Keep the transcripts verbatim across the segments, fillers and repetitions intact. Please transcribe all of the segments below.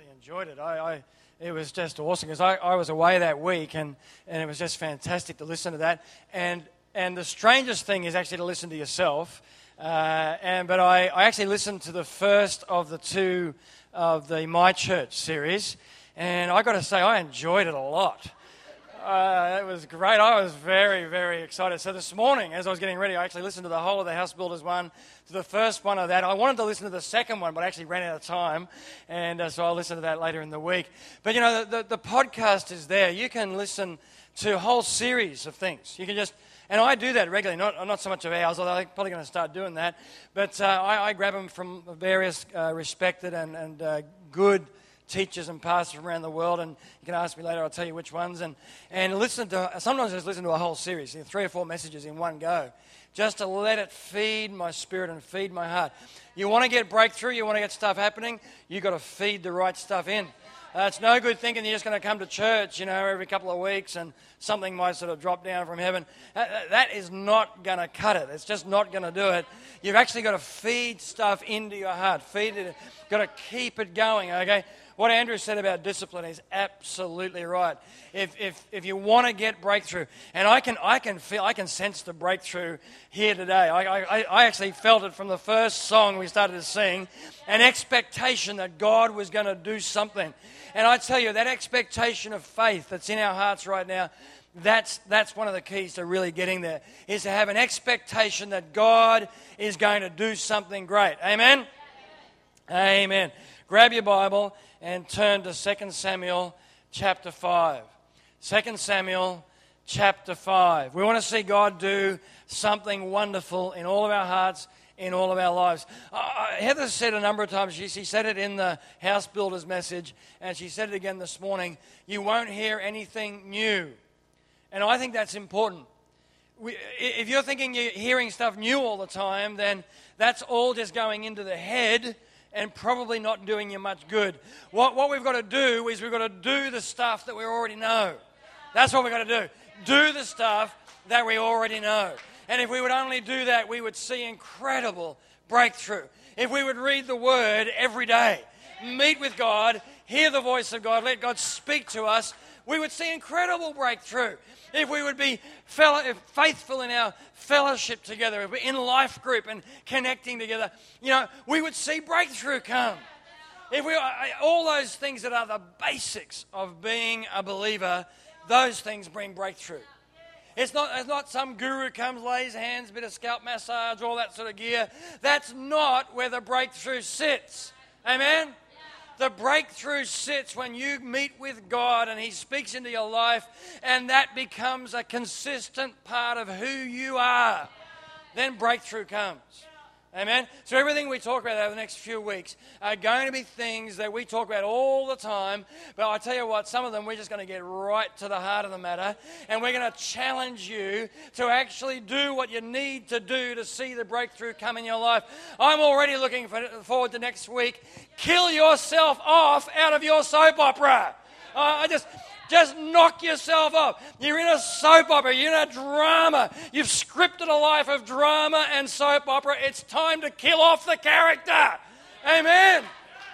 really enjoyed it. I, I it was just awesome because I, I was away that week, and, and it was just fantastic to listen to that. And and the strangest thing is actually to listen to yourself. Uh, and but I, I actually listened to the first of the two of the My Church series, and I got to say I enjoyed it a lot. Uh, it was great. I was very, very excited. So this morning, as I was getting ready, I actually listened to the whole of the House Builders one, to the first one of that. I wanted to listen to the second one, but I actually ran out of time, and uh, so I'll listen to that later in the week. But, you know, the, the, the podcast is there. You can listen to a whole series of things. You can just, and I do that regularly, not not so much of ours, although I'm probably going to start doing that. But uh, I, I grab them from various uh, respected and, and uh, good teachers and pastors from around the world, and you can ask me later, I'll tell you which ones, and, and listen to, sometimes I just listen to a whole series, three or four messages in one go, just to let it feed my spirit and feed my heart. You want to get breakthrough, you want to get stuff happening, you've got to feed the right stuff in. Uh, it's no good thinking you're just going to come to church, you know, every couple of weeks and something might sort of drop down from heaven. That, that is not going to cut it. It's just not going to do it. You've actually got to feed stuff into your heart. Feed it. Got to keep it going, okay? What Andrew said about discipline is absolutely right. If if if you want to get breakthrough, and I can I can feel I can sense the breakthrough here today. I I, I actually felt it from the first song we started to sing, an expectation that God was going to do something. And I tell you, that expectation of faith that's in our hearts right now, that's that's one of the keys to really getting there, is to have an expectation that God is going to do something great. Amen? Amen. Amen. Grab your Bible and turn to Second Samuel chapter five. Second Samuel chapter five. We want to see God do something wonderful in all of our hearts, in all of our lives. Uh, Heather said a number of times, she, she said it in the House Builders message, and she said it again this morning, you won't hear anything new. And I think that's important. We, if you're thinking you're hearing stuff new all the time, then that's all just going into the head and probably not doing you much good. What, what we've got to do is we've got to do the stuff that we already know. That's what we've got to do. Do the stuff that we already know. And if we would only do that, we would see incredible breakthrough. If we would read the Word every day, meet with God, hear the voice of God, let God speak to us, we would see incredible breakthrough. If we would be fellow, faithful in our fellowship together, if we're in life group and connecting together, you know, we would see breakthrough come. If we, all those things that are the basics of being a believer, those things bring breakthrough. It's not, it's not some guru comes, lays hands, bit of scalp massage, all that sort of gear. That's not where the breakthrough sits. Amen? The breakthrough sits when you meet with God and He speaks into your life, and that becomes a consistent part of who you are. Then breakthrough comes. Amen? So everything we talk about over the next few weeks are going to be things that we talk about all the time. But I tell you what, some of them we're just going to get right to the heart of the matter. And we're going to challenge you to actually do what you need to do to see the breakthrough come in your life. I'm already looking for, forward to next week. Kill yourself off out of your soap opera. Uh, I just... Just knock yourself off. You're in a soap opera. You're in a drama. You've scripted a life of drama and soap opera. It's time to kill off the character. Amen.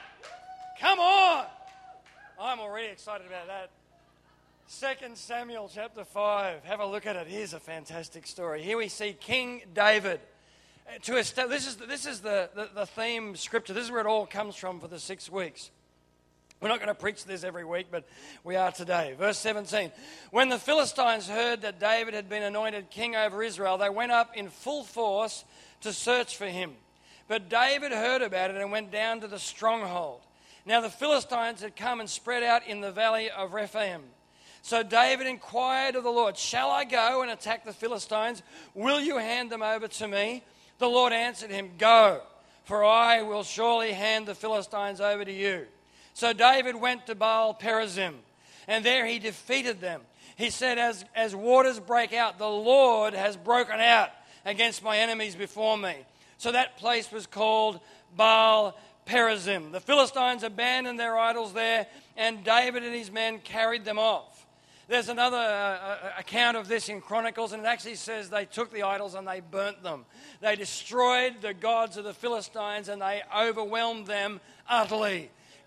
Come on. I'm already excited about that. Second Samuel chapter five. Have a look at it. Here's a fantastic story. Here we see King David. To establish, this is, this is the, the, the theme scripture. This is where it all comes from for the six weeks. We're not going to preach this every week, but we are today. Verse seventeen. When the Philistines heard that David had been anointed king over Israel, they went up in full force to search for him. But David heard about it and went down to the stronghold. Now the Philistines had come and spread out in the valley of Rephaim. So David inquired of the Lord, shall I go and attack the Philistines? Will you hand them over to me? The Lord answered him, go, for I will surely hand the Philistines over to you. So David went to Baal Perazim, and there he defeated them. He said, as, as waters break out, the Lord has broken out against my enemies before me. So that place was called Baal Perazim. The Philistines abandoned their idols there, and David and his men carried them off. There's another uh, account of this in Chronicles, and it actually says they took the idols and they burnt them. They destroyed the gods of the Philistines, and they overwhelmed them utterly.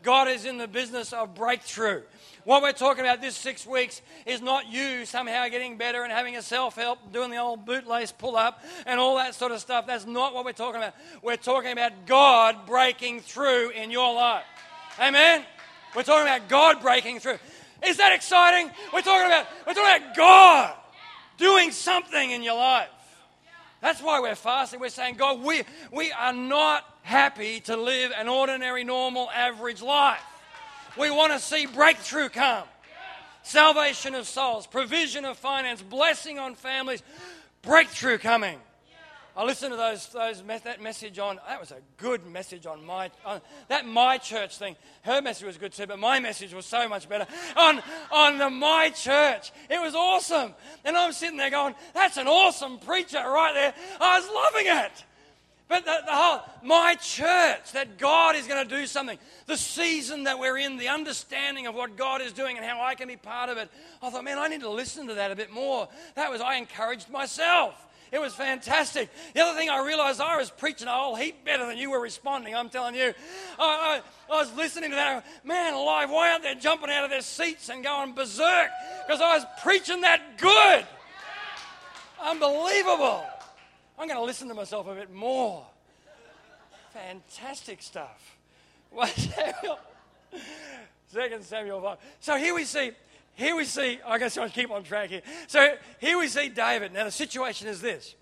God is in the business of breakthrough. What we're talking about this six weeks is not you somehow getting better and having a self-help, doing the old bootlace pull-up and all that sort of stuff. That's not what we're talking about. We're talking about God breaking through in your life. Amen? We're talking about God breaking through. Is that exciting? We're talking about, we're talking about God doing something in your life. That's why we're fasting. We're saying, God, we, we are not happy to live an ordinary, normal, average life. We want to see breakthrough come. Salvation of souls, provision of finance, blessing on families, breakthrough coming. I listened to those those that message on. That was a good message on my on, that my church thing. Her message was good too, but my message was so much better on on the my church. It was awesome, and I'm sitting there going, "That's an awesome preacher right there." I was loving it. But the, the whole my church, that God is going to do something. The season that we're in, the understanding of what God is doing and how I can be part of it. I thought, man, I need to listen to that a bit more. That was I encouraged myself. It was fantastic. The other thing I realized, I was preaching a whole heap better than you were responding, I'm telling you. I, I, I was listening to that. Man alive, why aren't they jumping out of their seats and going berserk? Because I was preaching that good. Unbelievable. I'm going to listen to myself a bit more. Fantastic stuff. Second Samuel five. So here we see... Here we see, I guess I'll keep on track here. So here we see David. Now the situation is this.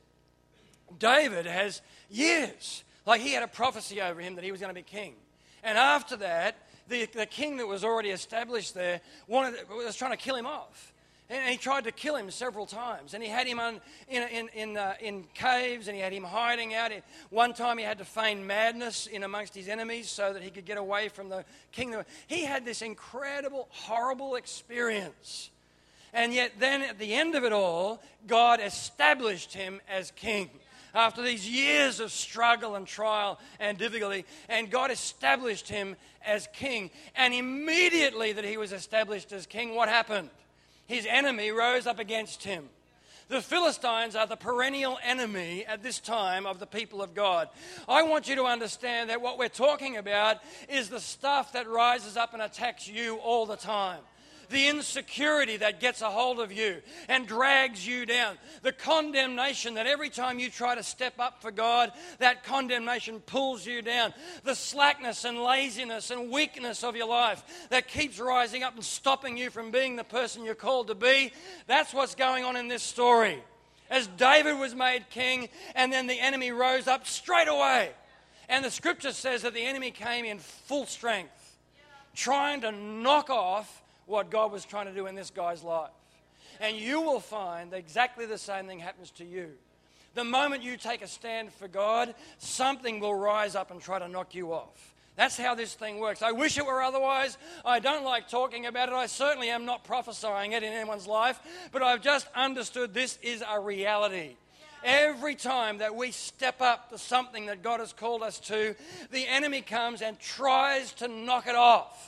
David has years, like he had a prophecy over him that he was going to be king. And after that, the, the king that was already established there wanted, was trying to kill him off. And he tried to kill him several times. And he had him on, in, in, in, uh, in caves, and he had him hiding out. One time he had to feign madness in amongst his enemies so that he could get away from the kingdom. He had this incredible, horrible experience. And yet then at the end of it all, God established him as king. After these years of struggle and trial and difficulty, and God established him as king. And immediately that he was established as king, what happened? His enemy rose up against him. The Philistines are the perennial enemy at this time of the people of God. I want you to understand that what we're talking about is the stuff that rises up and attacks you all the time. The insecurity that gets a hold of you and drags you down. The condemnation that every time you try to step up for God, that condemnation pulls you down. The slackness and laziness and weakness of your life that keeps rising up and stopping you from being the person you're called to be. That's what's going on in this story. As David was made king, and then the enemy rose up straight away. And the scripture says that the enemy came in full strength, trying to knock off what God was trying to do in this guy's life. And you will find that exactly the same thing happens to you. The moment you take a stand for God, something will rise up and try to knock you off. That's how this thing works. I wish it were otherwise. I don't like talking about it. I certainly am not prophesying it in anyone's life. But I've just understood this is a reality. Every time that we step up to something that God has called us to, the enemy comes and tries to knock it off.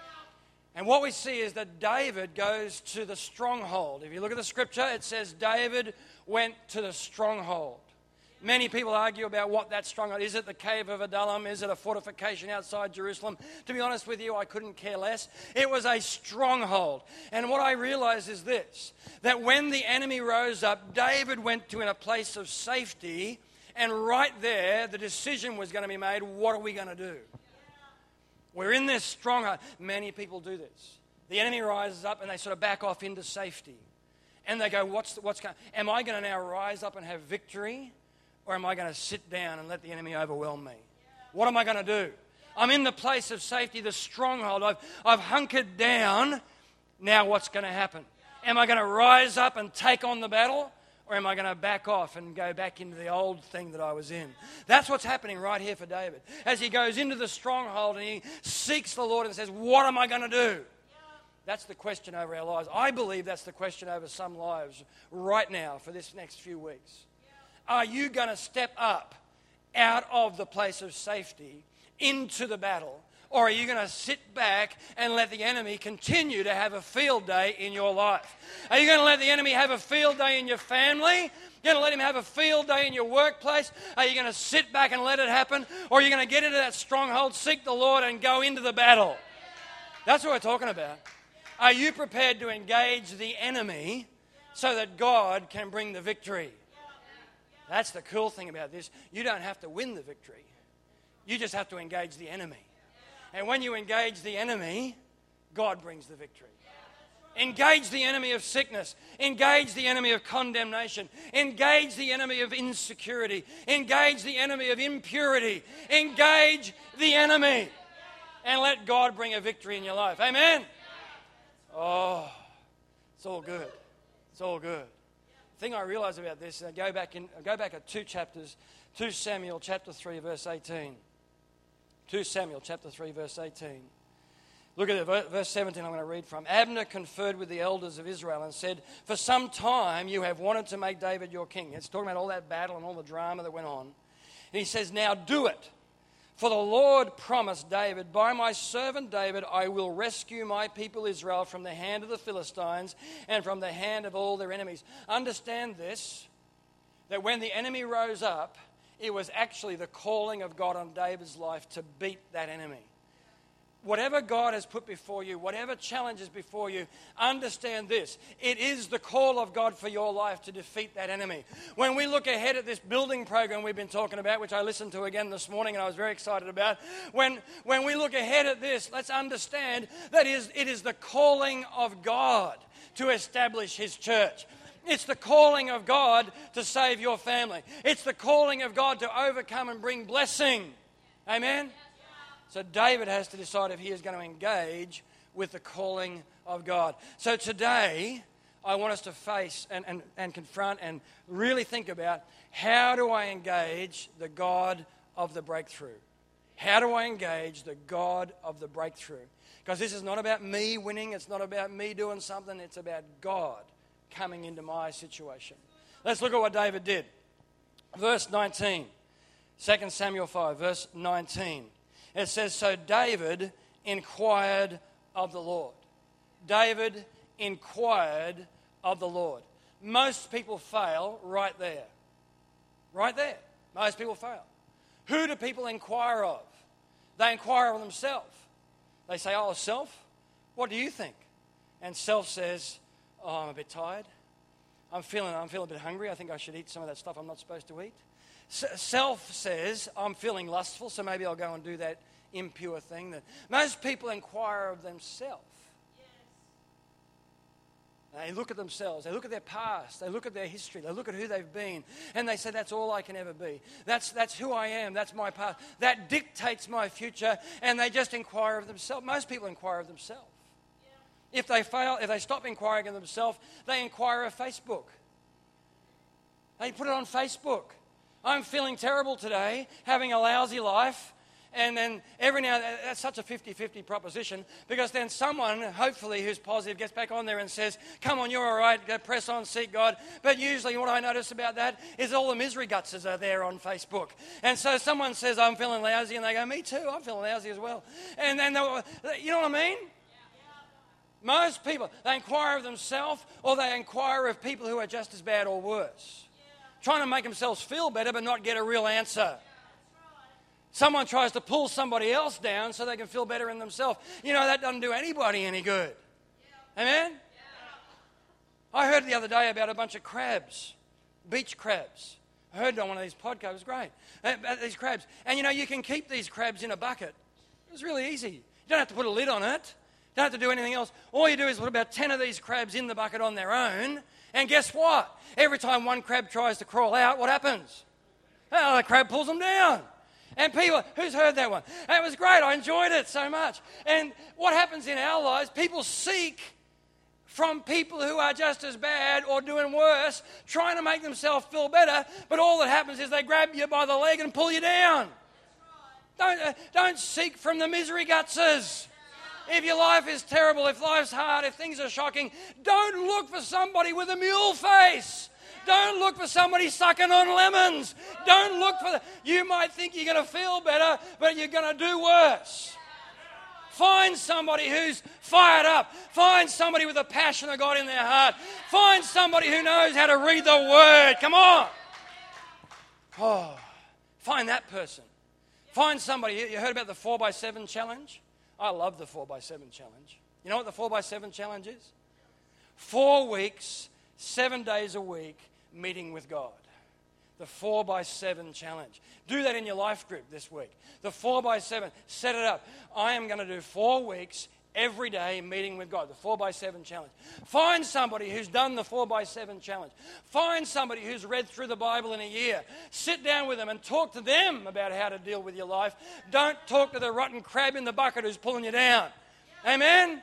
And what we see is that David goes to the stronghold. If you look at the scripture, it says David went to the stronghold. Many people argue about what that stronghold is. Is it the cave of Adullam? Is it a fortification outside Jerusalem? To be honest with you, I couldn't care less. It was a stronghold. And what I realize is this, that when the enemy rose up, David went to in a place of safety, and right there, the decision was going to be made, what are we going to do? We're in this stronghold. Many people do this. The enemy rises up and they sort of back off into safety. And they go, what's, the, what's going am I going to now rise up and have victory? Or am I going to sit down and let the enemy overwhelm me? What am I going to do? I'm in the place of safety, the stronghold. I've, I've hunkered down. Now what's going to happen? Am I going to rise up and take on the battle? Or am I going to back off and go back into the old thing that I was in? That's what's happening right here for David. As he goes into the stronghold and he seeks the Lord and says, what am I going to do? That's the question over our lives. I believe that's the question over some lives right now for this next few weeks. Are you going to step up out of the place of safety into the battle? Or are you going to sit back and let the enemy continue to have a field day in your life? Are you going to let the enemy have a field day in your family? You're going to let him have a field day in your workplace? Are you going to sit back and let it happen? Or are you going to get into that stronghold, seek the Lord, and go into the battle? That's what we're talking about. Are you prepared to engage the enemy so that God can bring the victory? That's the cool thing about this. You don't have to win the victory. You just have to engage the enemy. And when you engage the enemy, God brings the victory. Engage the enemy of sickness. Engage the enemy of condemnation. Engage the enemy of insecurity. Engage the enemy of impurity. Engage the enemy. And let God bring a victory in your life. Amen? Oh, it's all good. It's all good. The thing I realize about this, I go back in, I go back at two chapters, Second Samuel chapter three, verse eighteen. Second Samuel chapter three, verse eighteen. Look at it, verse seventeen I'm going to read from. Abner conferred with the elders of Israel and said, "For some time you have wanted to make David your king." It's talking about all that battle and all the drama that went on. And he says, "Now do it. For the Lord promised David, by my servant David, I will rescue my people Israel from the hand of the Philistines and from the hand of all their enemies." Understand this, that when the enemy rose up, it was actually the calling of God on David's life to beat that enemy. Whatever God has put before you, whatever challenge is before you, understand this. It is the call of God for your life to defeat that enemy. When we look ahead at this building program we've been talking about, which I listened to again this morning and I was very excited about, when, when we look ahead at this, let's understand that it is, it is the calling of God to establish His church. It's the calling of God to save your family. It's the calling of God to overcome and bring blessing. Amen? So David has to decide if he is going to engage with the calling of God. So today, I want us to face and, and, and confront and really think about, how do I engage the God of the breakthrough? How do I engage the God of the breakthrough? Because this is not about me winning. It's not about me doing something. It's about God coming into my situation. Let's look at what David did. Verse nineteen. Second Samuel five, verse nineteen. It says, "So David inquired of the Lord." David inquired of the Lord. Most people fail right there. Right there. Most people fail. Who do people inquire of? They inquire of themselves. They say, "Oh, self, what do you think?" And self says, "Oh, I'm a bit tired. I'm feeling, I'm feeling a bit hungry. I think I should eat some of that stuff I'm not supposed to eat." Self says, "I'm feeling lustful, so maybe I'll go and do that impure thing." That most people inquire of themselves. Yes. They look at themselves. They look at their past. They look at their history. They look at who they've been. And they say, "That's all I can ever be. That's, that's who I am. That's my past. That dictates my future." And they just inquire of themselves. Most people inquire of themselves. Yeah. If they fail, if they stop inquiring of themselves, they inquire of Facebook. They put it on Facebook. "I'm feeling terrible today, having a lousy life." And then every now and then, that's such a fifty-fifty proposition, because then someone, hopefully who's positive, gets back on there and says, "Come on, you're all right, go press on, seek God." But usually what I notice about that is all the misery gutzers are there on Facebook. And so someone says, "I'm feeling lousy," and they go, "Me too, I'm feeling lousy as well." And then, you know what I mean? Most people, they inquire of themselves, or they inquire of people who are just as bad or worse. Trying to make themselves feel better but not get a real answer. Someone tries to pull somebody else down so they can feel better in themselves. You know, that doesn't do anybody any good. Yeah. Amen? Yeah. I heard the other day about a bunch of crabs, beach crabs. I heard it on one of these podcasts. It was great. About these crabs. And, you know, you can keep these crabs in a bucket. It's really easy. You don't have to put a lid on it. You don't have to do anything else. All you do is put about ten of these crabs in the bucket on their own. And guess what? Every time one crab tries to crawl out, what happens? Oh, the crab pulls them down. And people, who's heard that one? And it was great. I enjoyed it so much. And what happens in our lives, people seek from people who are just as bad or doing worse, trying to make themselves feel better, but all that happens is they grab you by the leg and pull you down. Don't, uh, don't seek from the misery gutzers. If your life is terrible, if life's hard, if things are shocking, don't look for somebody with a mule face. Don't look for somebody sucking on lemons. Don't look for... The, you might think you're going to feel better, but you're going to do worse. Find somebody who's fired up. Find somebody with a passion of God in their heart. Find somebody who knows how to read the Word. Come on. Oh, find that person. Find somebody. You heard about the four by seven challenge? I love the four by seven challenge. You know what the four by seven challenge is? Four weeks, seven days a week, meeting with God. The four by seven challenge. Do that in your life group this week. The four by seven. Set it up. I am going to do four weeks every day meeting with God. The four by seven challenge. Find somebody who's done the four by seven challenge. Find somebody who's read through the Bible in a year. Sit down with them and talk to them about how to deal with your life. Don't talk to the rotten crab in the bucket who's pulling you down. Amen?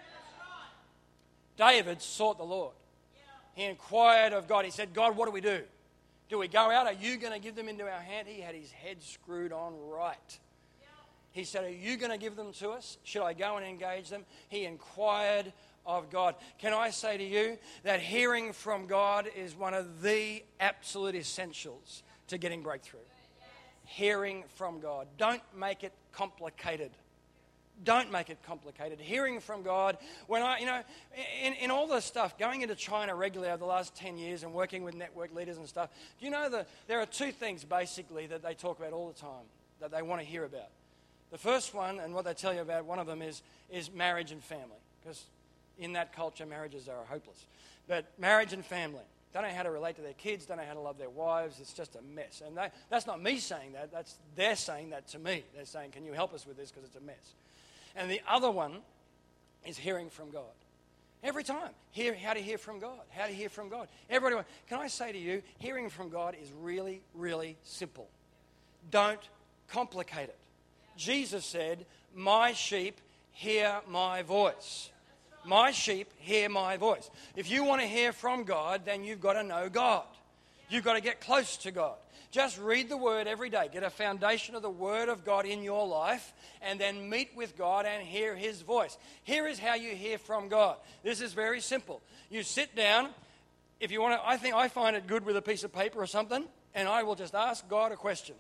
David sought the Lord. He inquired of God. He said, God, what do we do? Do we go out? Are you going to give them into our hand? He had his head screwed on right. He said, are you going to give them to us? Should I go and engage them? He inquired of God. Can I say to you that hearing from God is one of the absolute essentials to getting breakthrough? Hearing from God. Don't make it complicated. Don't make it complicated. Hearing from God. When I, you know, in, in all this stuff, going into China regularly over the last ten years and working with network leaders and stuff, do you know that there are two things basically that they talk about all the time that they want to hear about? The first one, and what they tell you about, one of them is, is marriage and family. Because in that culture, marriages are hopeless. But marriage and family. Don't know how to relate to their kids, don't know how to love their wives. It's just a mess. And they, that's not me saying that. That's they're saying that to me. They're saying, can you help us with this because it's a mess. And the other one is hearing from God. Every time. Hear how to hear from God. How to hear from God. Everybody, can I say to you, hearing from God is really, really simple. Don't complicate it. Jesus said, my sheep hear my voice. My sheep hear my voice. If you want to hear from God, then you've got to know God. You've got to get close to God. Just read the Word every day. Get a foundation of the Word of God in your life and then meet with God and hear His voice. Here is how you hear from God. This is very simple. You sit down. If you want to, I think I find it good with a piece of paper or something, and I will just ask God a question.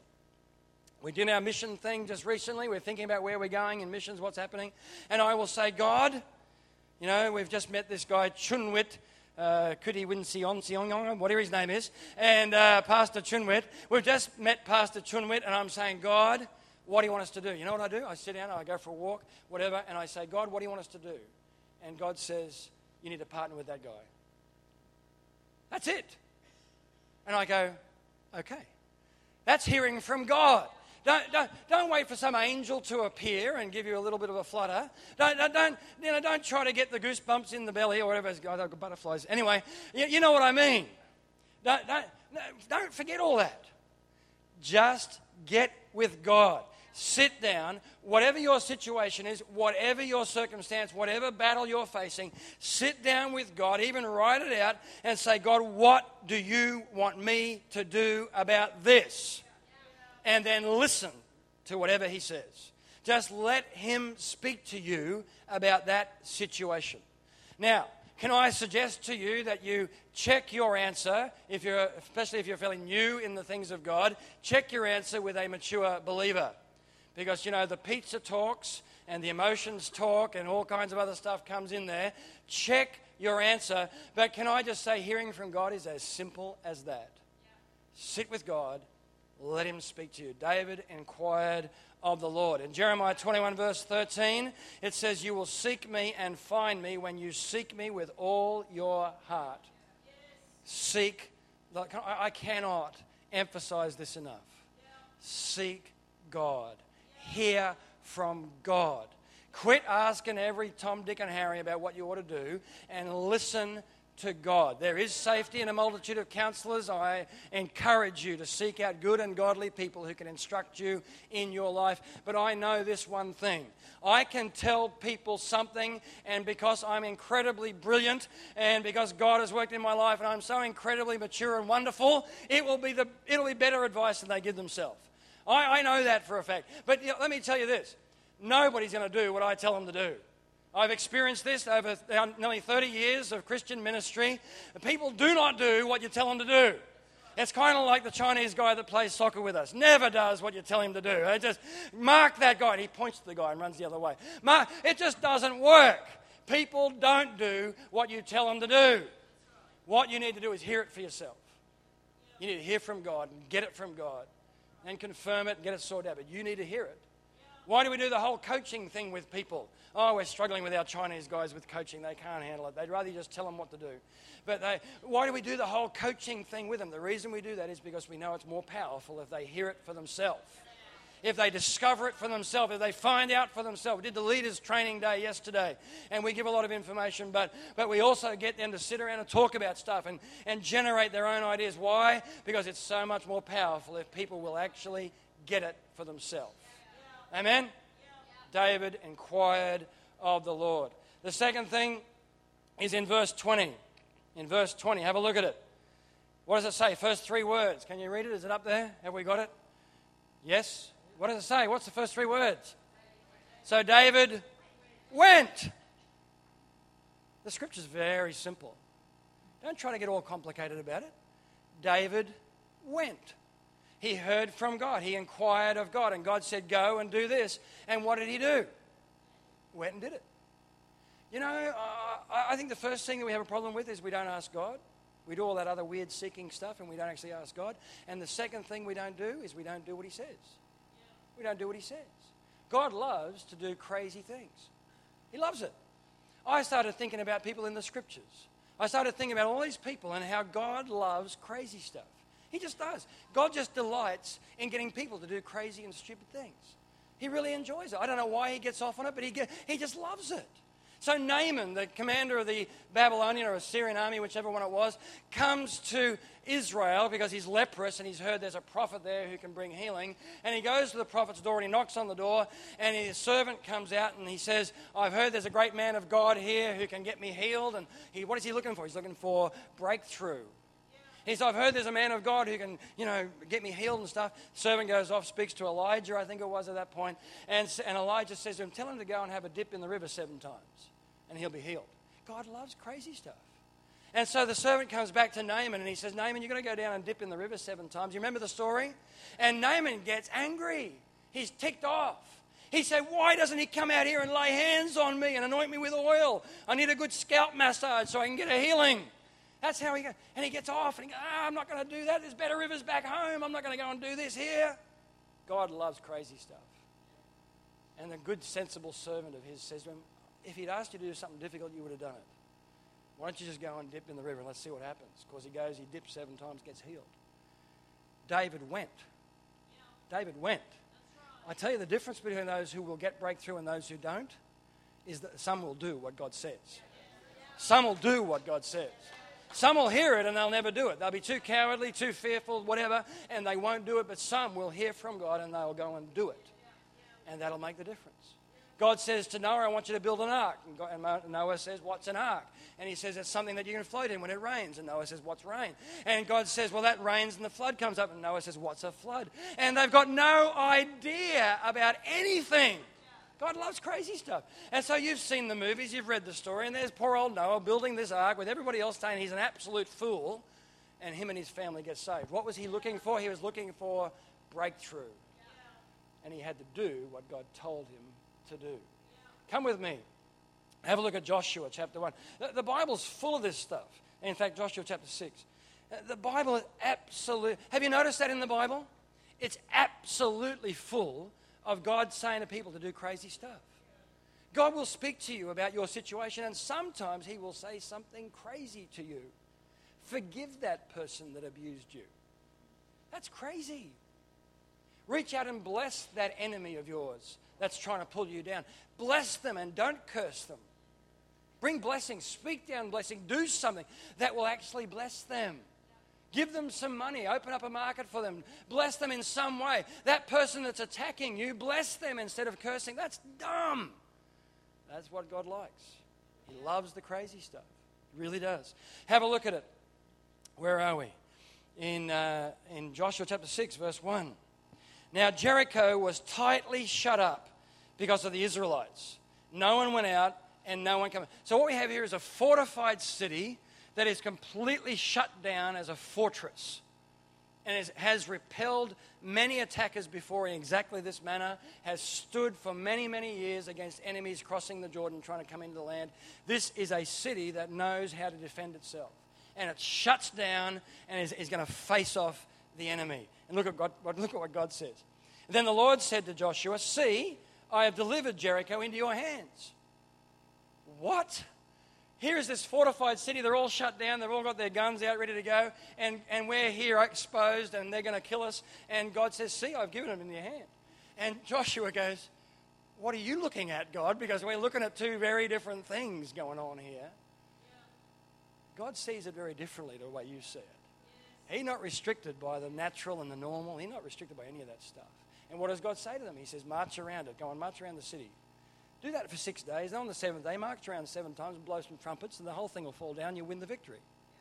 We did our mission thing just recently. We're thinking about where we're going in missions, what's happening. And I will say, God, you know, we've just met this guy, Chunwit, uh, Kuti Winseong, Seong, whatever his name is, and uh, Pastor Chunwit. We've just met Pastor Chunwit, and I'm saying, God, what do you want us to do? You know what I do? I sit down, I go for a walk, whatever, and I say, God, what do you want us to do? And God says, you need to partner with that guy. That's it. And I go, okay. That's hearing from God. Don't, don't, don't wait for some angel to appear and give you a little bit of a flutter. Don't, don't, don't, you know, don't try to get the goosebumps in the belly or whatever. I've got butterflies. Anyway, you, you know what I mean. Don't, don't, don't forget all that. Just get with God. Sit down. Whatever your situation is, whatever your circumstance, whatever battle you're facing, sit down with God, even write it out and say, God, what do you want me to do about this? And then listen to whatever He says. Just let Him speak to you about that situation. Now, can I suggest to you that you check your answer, if you're, especially if you're fairly new in the things of God, check your answer with a mature believer. Because, you know, the pizza talks and the emotions talk and all kinds of other stuff comes in there. Check your answer. But can I just say, hearing from God is as simple as that. Yeah. Sit with God. Let Him speak to you. David inquired of the Lord. In Jeremiah twenty-one verse thirteen, it says, you will seek me and find me when you seek me with all your heart. Yes. Seek. I cannot emphasize this enough. Yeah. Seek God. Yeah. Hear from God. Quit asking every Tom, Dick and Harry about what you ought to do and listen to God. There is safety in a multitude of counselors. I encourage you to seek out good and godly people who can instruct you in your life. But I know this one thing. I can tell people something, and because I'm incredibly brilliant and because God has worked in my life and I'm so incredibly mature and wonderful, it will be the it'll be better advice than they give themselves. I, I know that for a fact. But you know, let me tell you this. Nobody's going to do what I tell them to do. I've experienced this over nearly thirty years of Christian ministry. People do not do what you tell them to do. It's kind of like the Chinese guy that plays soccer with us. Never does what you tell him to do. It just, mark that guy. And he points to the guy and runs the other way. Mark, it just doesn't work. People don't do what you tell them to do. What you need to do is hear it for yourself. You need to hear from God and get it from God and confirm it and get it sorted out. But you need to hear it. Why do we do the whole coaching thing with people? Oh, we're struggling with our Chinese guys with coaching. They can't handle it. They'd rather you just tell them what to do. But they, why do we do the whole coaching thing with them? The reason we do that is because we know it's more powerful if they hear it for themselves. If they discover it for themselves, if they find out for themselves. We did the leaders training day yesterday, and we give a lot of information, but, but we also get them to sit around and talk about stuff and, and generate their own ideas. Why? Because it's so much more powerful if people will actually get it for themselves. Amen? David inquired of the Lord. The second thing is in verse twenty. In verse twenty, have a look at it. What does it say? First three words. Can you read it? Is it up there? Have we got it? Yes? What does it say? What's the first three words? So David went. The scripture's very simple. Don't try to get all complicated about it. David went. He heard from God. He inquired of God. And God said, go and do this. And what did he do? Went and did it. You know, uh, I think the first thing that we have a problem with is we don't ask God. We do all that other weird seeking stuff and we don't actually ask God. And the second thing we don't do is we don't do what he says. We don't do what he says. God loves to do crazy things. He loves it. I started thinking about people in the scriptures. I started thinking about all these people and how God loves crazy stuff. He just does. God just delights in getting people to do crazy and stupid things. He really enjoys it. I don't know why he gets off on it, but he, get, he just loves it. So Naaman, the commander of the Babylonian or Assyrian army, whichever one it was, comes to Israel because he's leprous and he's heard there's a prophet there who can bring healing. And he goes to the prophet's door and he knocks on the door and his servant comes out and he says, I've heard there's a great man of God here who can get me healed. And he, what is he looking for? He's looking for breakthrough. He says, I've heard there's a man of God who can, you know, get me healed and stuff. Servant goes off, speaks to Elijah, I think it was at that point. And, and Elijah says to him, tell him to go and have a dip in the river seven times and he'll be healed. God loves crazy stuff. And so the servant comes back to Naaman and he says, Naaman, you're going to go down and dip in the river seven times. You remember the story? And Naaman gets angry. He's ticked off. He said, why doesn't he come out here and lay hands on me and anoint me with oil? I need a good scalp massage so I can get a healing. That's how he goes. And he gets off and he goes, ah, I'm not going to do that. There's better rivers back home. I'm not going to go and do this here. God loves crazy stuff. And the good, sensible servant of his says to him, if he'd asked you to do something difficult, you would have done it. Why don't you just go and dip in the river and let's see what happens? Because he goes, he dips seven times, gets healed. David went. Yeah. David went. Right. I tell you, the difference between those who will get breakthrough and those who don't is that some will do what God says. Yeah. Some will do what God says. Some will hear it and they'll never do it. They'll be too cowardly, too fearful, whatever, and they won't do it. But some will hear from God and they'll go and do it. And that'll make the difference. God says to Noah, I want you to build an ark. And, God, and Noah says, what's an ark? And he says, it's something that you can float in when it rains. And Noah says, what's rain? And God says, well, that rains and the flood comes up. And Noah says, what's a flood? And they've got no idea about anything. God loves crazy stuff. And so you've seen the movies, you've read the story, and there's poor old Noah building this ark with everybody else saying he's an absolute fool, and him and his family get saved. What was he looking for? He was looking for breakthrough. And he had to do what God told him to do. Come with me. Have a look at Joshua chapter one. The, the Bible's full of this stuff. In fact, Joshua chapter six. The Bible is absolute. Have you noticed that in the Bible? It's absolutely full of God saying to people to do crazy stuff. God will speak to you about your situation, and sometimes he will say something crazy to you. Forgive that person that abused you. That's crazy. Reach out and bless that enemy of yours that's trying to pull you down. Bless them and don't curse them. Bring blessing, speak down blessing, do something that will actually bless them. Give them some money, open up a market for them, bless them in some way. That person that's attacking you, bless them instead of cursing. That's dumb. That's what God likes. He loves the crazy stuff. He really does. Have a look at it. Where are we? In, uh, in Joshua chapter six, verse one. Now Jericho was tightly shut up because of the Israelites. No one went out and no one came. So what we have here is a fortified city that is completely shut down as a fortress. and is, has repelled many attackers before in exactly this manner, has stood for many, many years against enemies crossing the Jordan trying to come into the land. This is a city that knows how to defend itself. And it shuts down and is, is going to face off the enemy. And look at, God, look at what God says. Then the Lord said to Joshua, see, I have delivered Jericho into your hands. What? Here is this fortified city. They're all shut down. They've all got their guns out ready to go. And, and we're here exposed and they're going to kill us. And God says, see, I've given them in your hand. And Joshua goes, what are you looking at, God? Because we're looking at two very different things going on here. God sees it very differently to the way you see it. He's not restricted by the natural and the normal. He's not restricted by any of that stuff. And what does God say to them? He says, march around it. Go on, march around the city. Do that for six days. And on the seventh day, march around seven times and blow some trumpets, and the whole thing will fall down. You win the victory.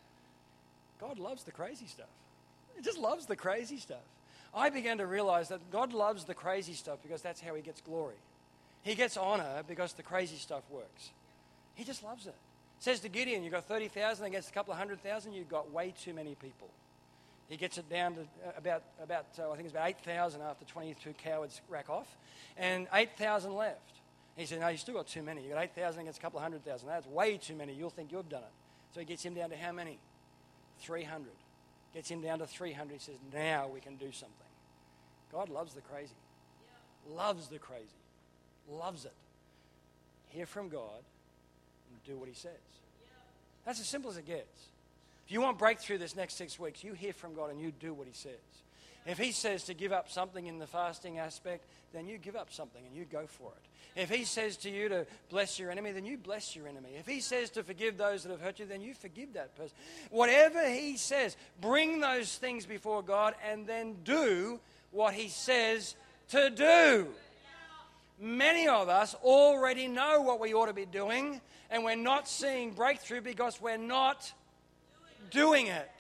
God loves the crazy stuff. He just loves the crazy stuff. I began to realize that God loves the crazy stuff because that's how he gets glory. He gets honor because the crazy stuff works. He just loves it. It says to Gideon, you've got thirty thousand against a couple of hundred thousand, you've got way too many people. He gets it down to about, about uh, I think it's about eight thousand after twenty-two cowards rack off, and eight thousand left. He said, no, you've still got too many. You've got eight thousand against a couple of hundred thousand. That's way too many. You'll think you've done it. So he gets him down to how many? three hundred. Gets him down to three hundred. He says, now we can do something. God loves the crazy. Yeah. Loves the crazy. Loves it. Hear from God and do what he says. Yeah. That's as simple as it gets. If you want breakthrough this next six weeks, you hear from God and you do what he says. If he says to give up something in the fasting aspect, then you give up something and you go for it. If he says to you to bless your enemy, then you bless your enemy. If he says to forgive those that have hurt you, then you forgive that person. Whatever he says, bring those things before God and then do what he says to do. Many of us already know what we ought to be doing, and we're not seeing breakthrough because we're not doing it.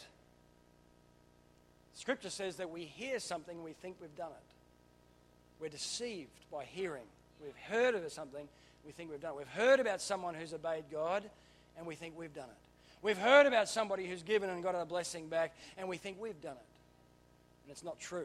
Scripture says that we hear something and we think we've done it. We're deceived by hearing. We've heard of something, we think we've done it. We've heard about someone who's obeyed God, and we think we've done it. We've heard about somebody who's given and got a blessing back, and we think we've done it. And it's not true.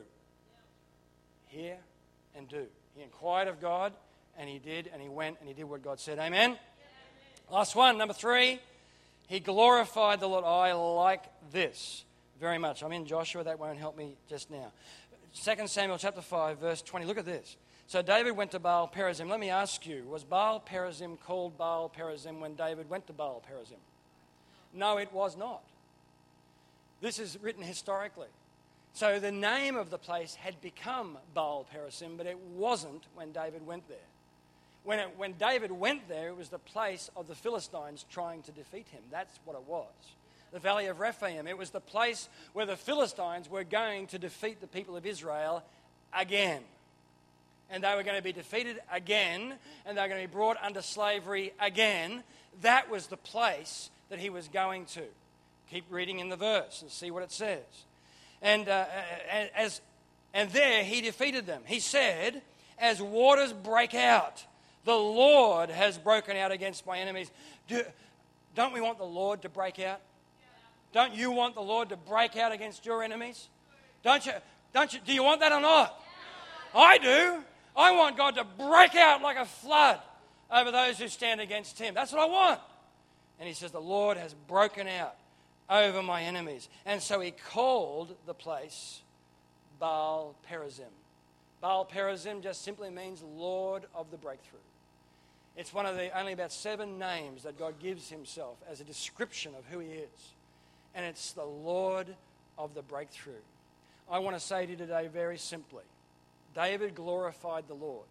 Hear and do. He inquired of God, and he did, and he went, and he did what God said. Amen? Yeah, amen. Last one, number three. He glorified the Lord. I like this very much. I'm in Joshua. That won't help me just now. Second Samuel chapter five, verse twenty. Look at this. So David went to Baal Perazim. Let me ask you, was Baal Perazim called Baal Perazim when David went to Baal Perazim? No, it was not. This is written historically. So the name of the place had become Baal Perazim, but it wasn't when David went there. When, it, when David went there, it was the place of the Philistines trying to defeat him. That's what it was. The Valley of Rephaim. It was the place where the Philistines were going to defeat the people of Israel again. And they were going to be defeated again, and they were going to be brought under slavery again. That was the place that he was going to. Keep reading in the verse and see what it says. And uh, as and there he defeated them. He said, as waters break out, the Lord has broken out against my enemies. Do, don't we want the Lord to break out? Don't you want the Lord to break out against your enemies? Don't you? Don't you? Do you want that or not? I do. I want God to break out like a flood over those who stand against him. That's what I want. And he says, the Lord has broken out over my enemies. And so he called the place Baal Perazim. Baal Perazim just simply means Lord of the breakthrough. It's one of the only about seven names that God gives himself as a description of who he is. And it's the Lord of the breakthrough. I want to say to you today very simply, David glorified the Lord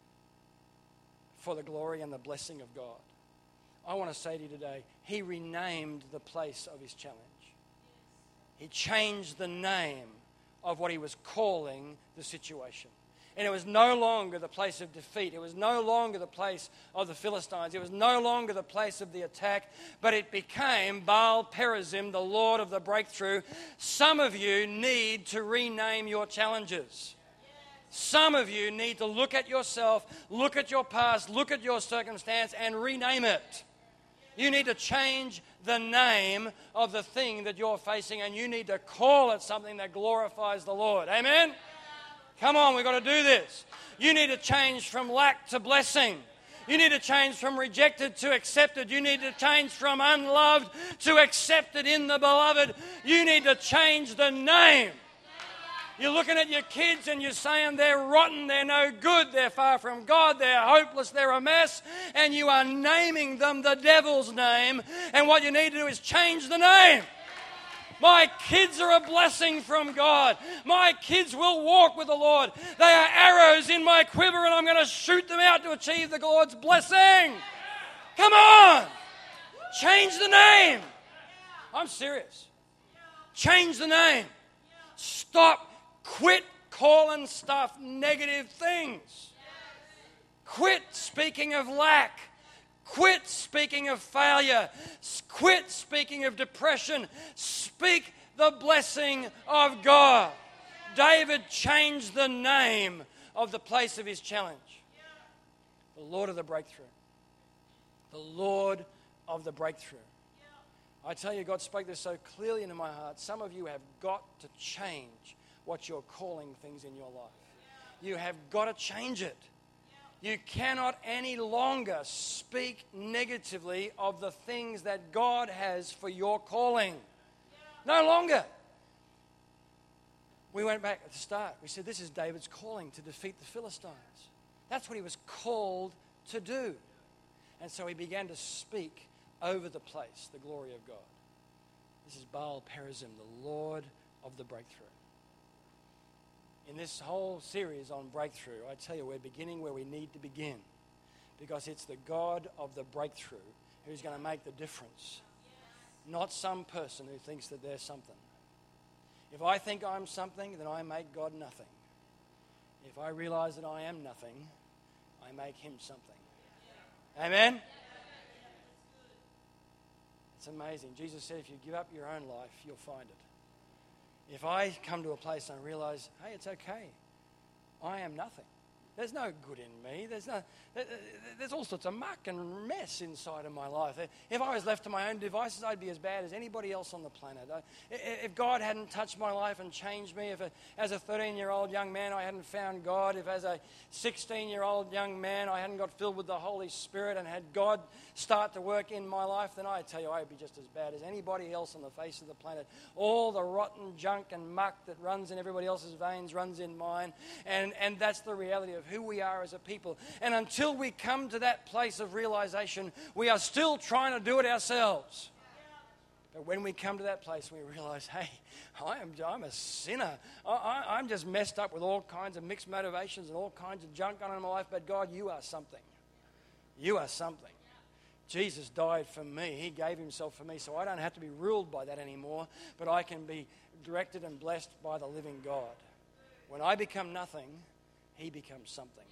for the glory and the blessing of God. I want to say to you today, he renamed the place of his challenge. He changed the name of what he was calling the situation. And it was no longer the place of defeat. It was no longer the place of the Philistines. It was no longer the place of the attack, but it became Baal Perazim, the Lord of the breakthrough. Some of you need to rename your challenges. Some of you need to look at yourself, look at your past, look at your circumstance, and rename it. You need to change the name of the thing that you're facing, and you need to call it something that glorifies the Lord. Amen? Come on, we've got to do this. You need to change from lack to blessing. You need to change from rejected to accepted. You need to change from unloved to accepted in the beloved. You need to change the name. You're looking at your kids and you're saying they're rotten, they're no good, they're far from God, they're hopeless, they're a mess, and you are naming them the devil's name, and what you need to do is change the name. My kids are a blessing from God. My kids will walk with the Lord. They are arrows in my quiver, and I'm going to shoot them out to achieve the Lord's blessing. Come on! Change the name. I'm serious. Change the name. Stop. Quit calling stuff negative things. Quit speaking of lack. Quit speaking of failure. Quit speaking of depression. Speak the blessing of God. David changed the name of the place of his challenge. The Lord of the breakthrough. The Lord of the breakthrough. I tell you, God spoke this so clearly into my heart. Some of you have got to change what you're calling things in your life. You have got to change it. You cannot any longer speak negatively of the things that God has for your calling. No longer. We went back at the start. We said, this is David's calling to defeat the Philistines. That's what he was called to do. And so he began to speak over the place, the glory of God. This is Baal Perazim, the Lord of the breakthrough. In this whole series on breakthrough, I tell you, we're beginning where we need to begin, because it's the God of the breakthrough who's going to make the difference, not some person who thinks that they're something. If I think I'm something, then I make God nothing. If I realize that I am nothing, I make him something. Amen? It's amazing. Jesus said, if you give up your own life, you'll find it. If I come to a place and I realize, hey, it's okay. I am nothing. There's no good in me. There's no, there's all sorts of muck and mess inside of my life. If I was left to my own devices, I'd be as bad as anybody else on the planet. If God hadn't touched my life and changed me, if as a thirteen-year-old young man I hadn't found God, if as a sixteen-year-old young man I hadn't got filled with the Holy Spirit and had God start to work in my life, then I tell you, I'd be just as bad as anybody else on the face of the planet. All the rotten junk and muck that runs in everybody else's veins runs in mine. And, and that's the reality of who we are as a people. And until we come to that place of realization, we are still trying to do it ourselves. But when we come to that place, we realize, hey, I am, I'm a sinner. I, I, I'm just messed up with all kinds of mixed motivations and all kinds of junk on in my life. But God, you are something. You are something. Jesus died for me. He gave himself for me, so I don't have to be ruled by that anymore, but I can be directed and blessed by the living God. When I become nothing, he becomes something.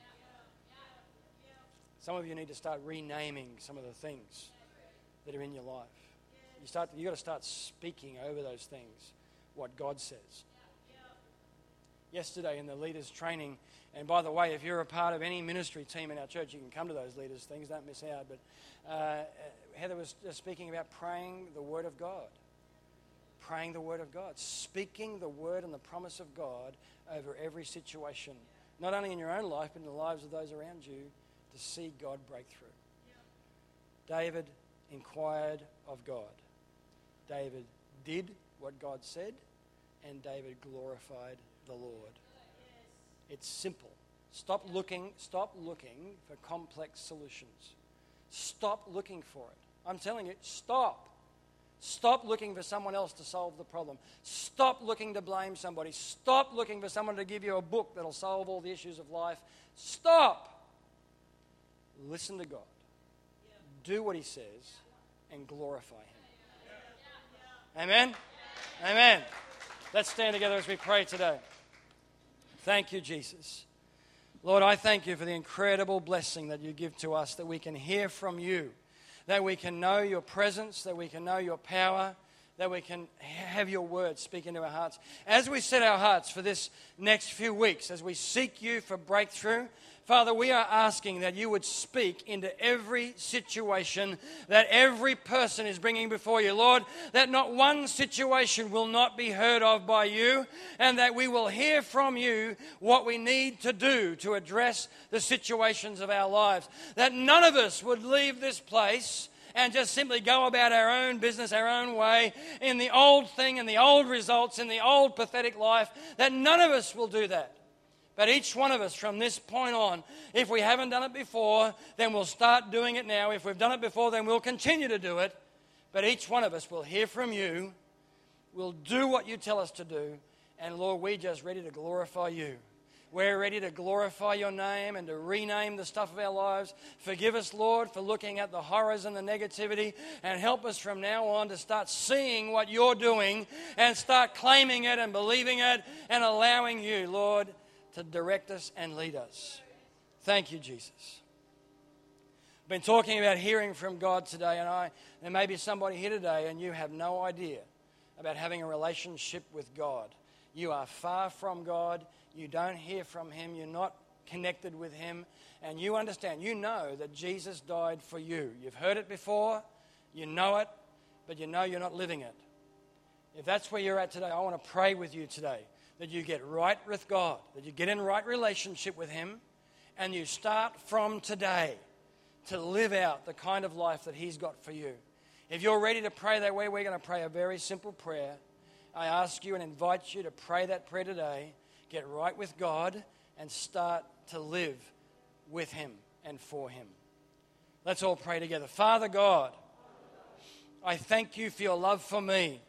Some of you need to start renaming some of the things that are in your life. You start. You got to start speaking over those things, what God says. Yesterday in the leaders training, and by the way, if you're a part of any ministry team in our church, you can come to those leaders things. Don't miss out. But uh, Heather was just speaking about praying the word of God. Praying the word of God. Speaking the word and the promise of God over every situation. Not only in your own life, but in the lives of those around you, to see God break through. David inquired of God. David did what God said, and David glorified the Lord. It's simple. Stop looking, stop looking for complex solutions. Stop looking for it. I'm telling you, stop. Stop looking for someone else to solve the problem. Stop looking to blame somebody. Stop looking for someone to give you a book that'll solve all the issues of life. Stop. Listen to God. Do what he says and glorify him. Amen? Amen. Let's stand together as we pray today. Thank you, Jesus. Lord, I thank you for the incredible blessing that you give to us, that we can hear from you, that we can know your presence, that we can know your power, that we can have your word speak into our hearts. As we set our hearts for this next few weeks, as we seek you for breakthrough, Father, we are asking that you would speak into every situation that every person is bringing before you. Lord, that not one situation will not be heard of by you, and that we will hear from you what we need to do to address the situations of our lives. That none of us would leave this place and just simply go about our own business, our own way, in the old thing, in the old results, in the old pathetic life. That none of us will do that. But each one of us from this point on, if we haven't done it before, then we'll start doing it now. If we've done it before, then we'll continue to do it. But each one of us will hear from you. We'll do what you tell us to do. And Lord, we're just ready to glorify you. We're ready to glorify your name and to rename the stuff of our lives. Forgive us, Lord, for looking at the horrors and the negativity, and help us from now on to start seeing what you're doing and start claiming it and believing it and allowing you, Lord, to direct us and lead us. Thank you, Jesus. I've been talking about hearing from God today, and I there may be somebody here today and you have no idea about having a relationship with God. You are far from God. You don't hear from him. You're not connected with him. And you understand, you know that Jesus died for you. You've heard it before. You know it, but you know you're not living it. If that's where you're at today, I want to pray with you today that you get right with God, that you get in right relationship with him, and you start from today to live out the kind of life that he's got for you. If you're ready to pray that way, we're going to pray a very simple prayer. I ask you and invite you to pray that prayer today, get right with God, and start to live with him and for him. Let's all pray together. Father God, I thank you for your love for me.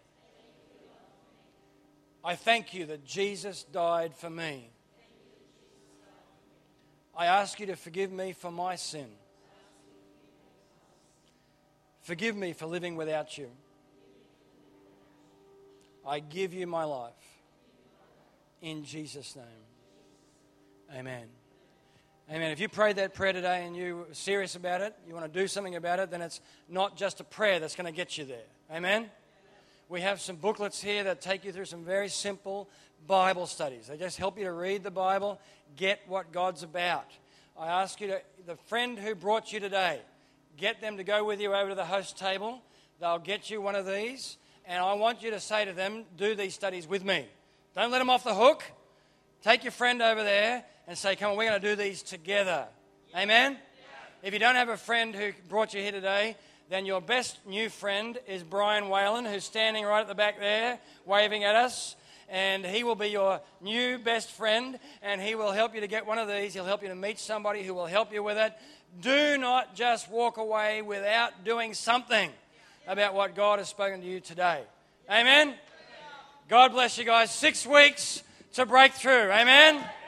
I thank you that Jesus died for me. I ask you to forgive me for my sin. Forgive me for living without you. I give you my life. In Jesus' name. Amen. Amen. If you prayed that prayer today and you're serious about it, you want to do something about it, then it's not just a prayer that's going to get you there. Amen? We have some booklets here that take you through some very simple Bible studies. They just help you to read the Bible, get what God's about. I ask you to, the friend who brought you today, get them to go with you over to the host table. They'll get you one of these, and I want you to say to them, do these studies with me. Don't let them off the hook. Take your friend over there and say, come on, we're going to do these together. Amen? If you don't have a friend who brought you here today, then your best new friend is Brian Whalen, who's standing right at the back there, waving at us. And he will be your new best friend, and he will help you to get one of these. He'll help you to meet somebody who will help you with it. Do not just walk away without doing something about what God has spoken to you today. Amen? God bless you guys. Six weeks to break through. Amen?